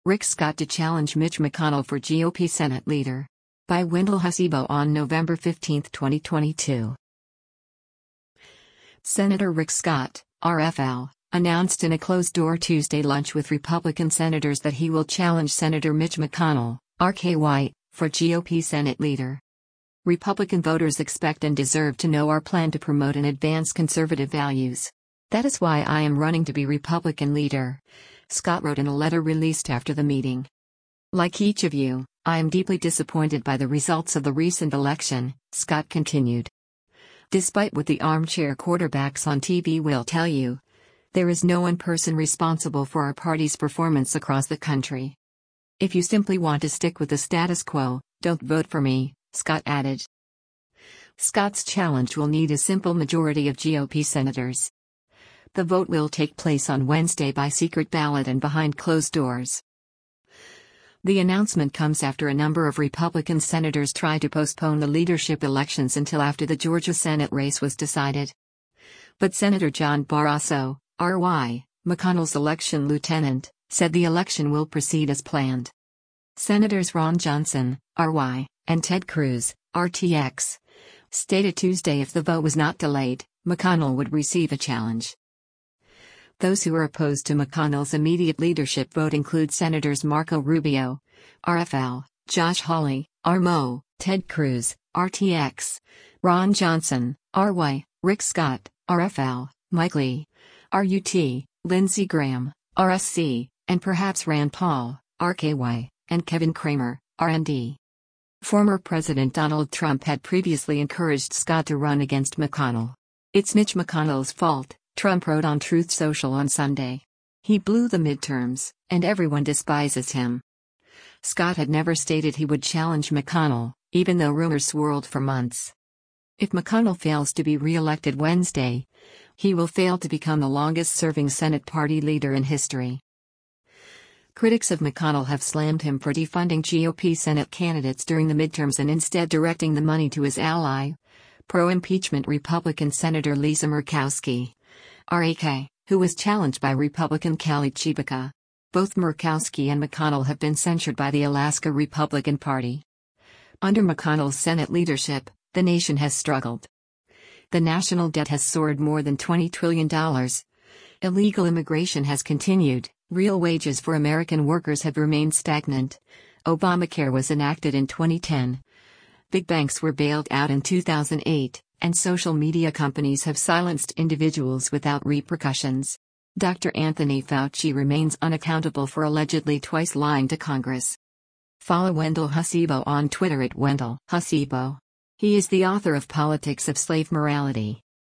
Rick Scott to challenge Mitch McConnell for GOP Senate leader. By Wendell Hasibo on November 15, 2022. Senator Rick Scott, RFL, announced in a closed-door Tuesday lunch with Republican senators that he will challenge Senator Mitch McConnell, RKY, for GOP Senate leader. Republican voters expect and deserve to know our plan to promote and advance conservative values. That is why I am running to be Republican leader, Scott wrote in a letter released after the meeting. Like each of you, I am deeply disappointed by the results of the recent election, Scott continued. Despite what the armchair quarterbacks on TV will tell you, there is no one person responsible for our party's performance across the country. If you simply want to stick with the status quo, don't vote for me, Scott added. Scott's challenge will need a simple majority of GOP senators. The vote will take place on Wednesday by secret ballot and behind closed doors. The announcement comes after a number of Republican senators tried to postpone the leadership elections until after the Georgia Senate race was decided. But Senator John Barrasso, R.Y., McConnell's election lieutenant, said the election will proceed as planned. Senators Ron Johnson, R.Y., and Ted Cruz, RTX, stated Tuesday if the vote was not delayed, McConnell would receive a challenge. Those who are opposed to McConnell's immediate leadership vote include Senators Marco Rubio, RFL, Josh Hawley, RMO, Ted Cruz, RTX, Ron Johnson, RY, Rick Scott, RFL, Mike Lee, RUT, Lindsey Graham, RSC, and perhaps Rand Paul, RKY, and Kevin Cramer, RND. Former President Donald Trump had previously encouraged Scott to run against McConnell. It's Mitch McConnell's fault, Trump wrote on Truth Social on Sunday. He blew the midterms, and everyone despises him. Scott had never stated he would challenge McConnell, even though rumors swirled for months. If McConnell fails to be re-elected Wednesday, he will fail to become the longest-serving Senate party leader in history. Critics of McConnell have slammed him for defunding GOP Senate candidates during the midterms and instead directing the money to his ally, pro-impeachment Republican Senator Lisa Murkowski, RAK, who was challenged by Republican Kali Chibaka. Both Murkowski and McConnell have been censured by the Alaska Republican Party. Under McConnell's Senate leadership, the nation has struggled. The national debt has soared more than $20 trillion. Illegal immigration has continued, real wages for American workers have remained stagnant. Obamacare was enacted in 2010. Big banks were bailed out in 2008. And social media companies have silenced individuals without repercussions. Dr. Anthony Fauci remains unaccountable for allegedly twice lying to Congress. Follow Wendell Hasibo on Twitter at Wendell Hasibo. He is the author of Politics of Slave Morality.